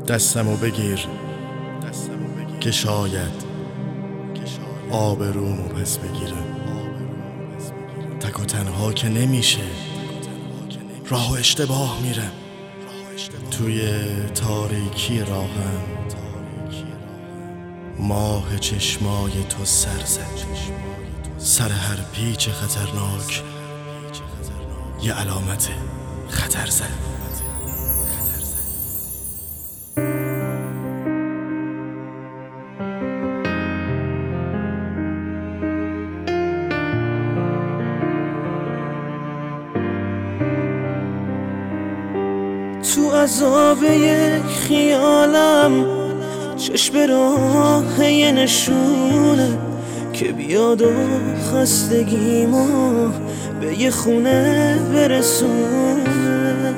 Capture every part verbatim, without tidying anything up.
دستمو بگیر که شاید آب رومو پس بگیرم. تک و تنها که نمیشه، راه و اشتباه میرم. توی تاریکی راهم ماه چشمای تو سر زد. سر هر پیچ خطرناک یه علامت خطر زد. تو عذاب یک خیالم چشم راه یه نشونه که بیاد و خستگیمو به یه خونه برسونه.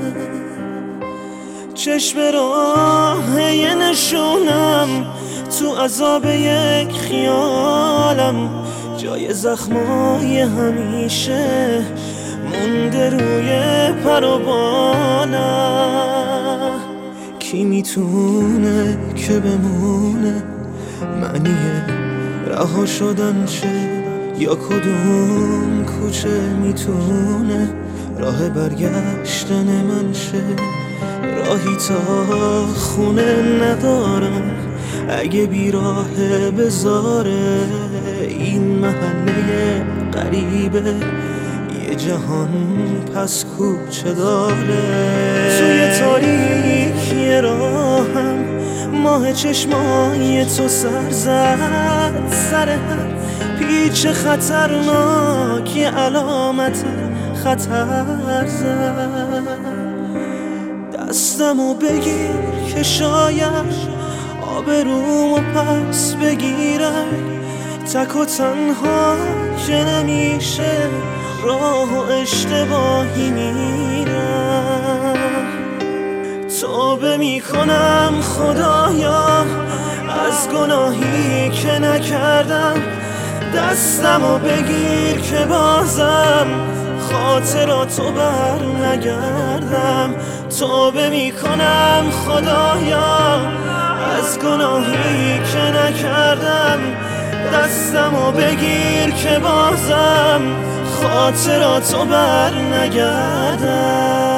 چشم راه یه نشونم تو عذاب یک خیالم، جای زخمای همیشه مونده روی پر و بالم. کی میتونه که بمونه معنی رها شدن چه، یا کدوم کوچه میتونه راه برگشتن من شه. راهی تا خونه ندارم اگه بیراهه بذاره این محله غریبه یه جهان پس کوچه داره. توی تاریکی راهم ماه چشمای تو سر زد. سر هر پیچ خطرناک یه علامت خطر زد. دستمو بگیر که شاید آب رومو پس بگیرم. تک و تنها که نمیشه، راه و اشتباهی میرم. توبه میکنم خدایا از گناهی که نکردم. دستمو بگیر که بازم خاطراتو بر نگردم. توبه میکنم خدایا از گناهی که نکردم. دستمو بگیر که بازم خاطراتو بر نگردم.